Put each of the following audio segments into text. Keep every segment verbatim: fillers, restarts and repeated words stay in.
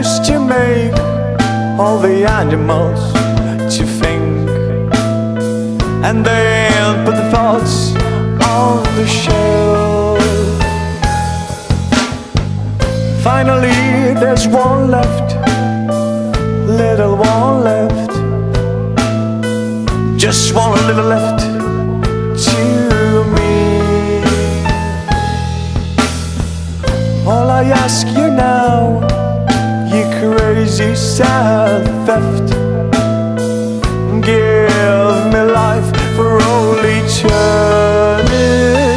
just to make all the animals to think, and then put the thoughts on the shelf. Finally there's one left, little one left, just one little left to me. All I ask you now, you crazy sad theft, give me life for all eternity.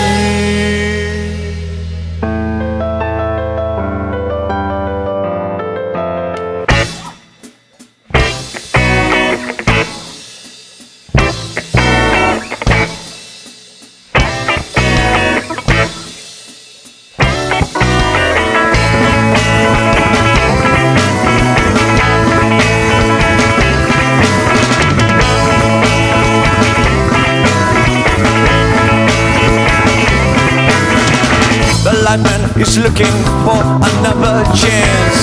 Man is looking for another chance.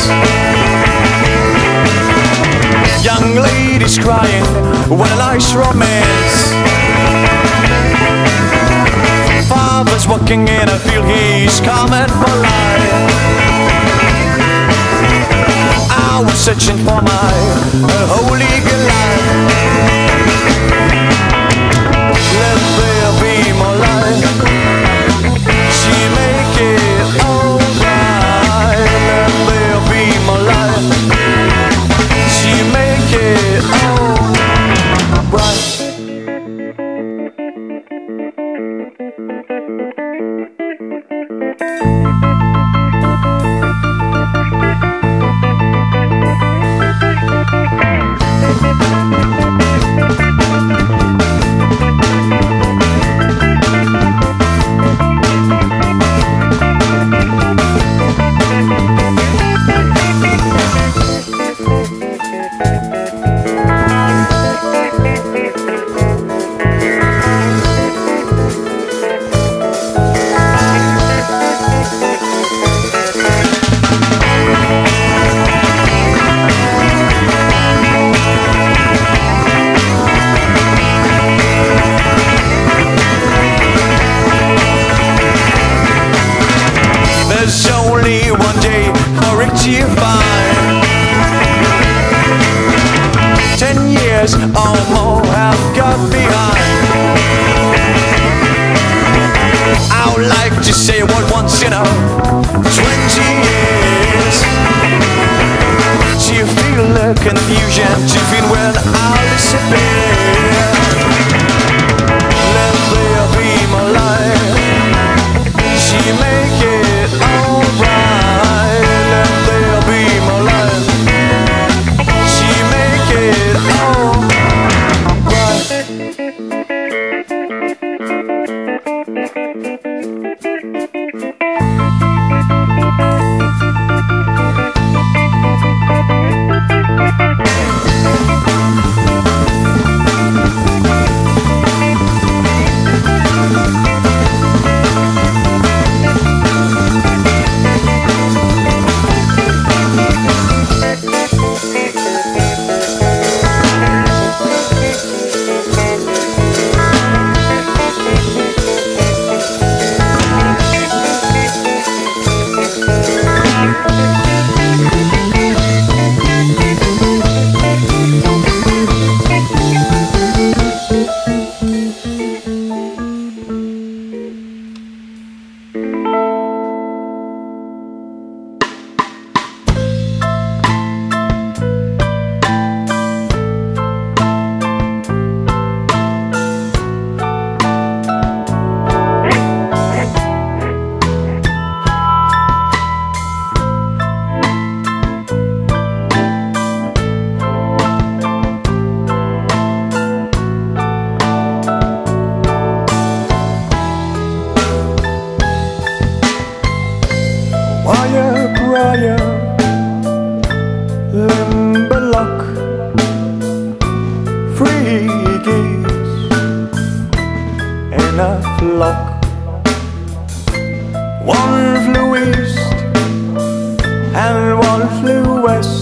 Young ladies crying, what a nice romance. Father's walking in, I feel he's coming for life. I was searching for my holy Goliath. Let there be more light. She make it alright. Let there be more light. She make it alright. There's only one day for it to find. Ten years or more have got behind. I would like to say what once in a twenty years. Do you feel the confusion? Do you feel when I'll disappear? Let there be more light. She make it alright. Let there be more light. She make it alright. Wire Briar, Limberlock, free geese in a flock. One flew east and one flew west.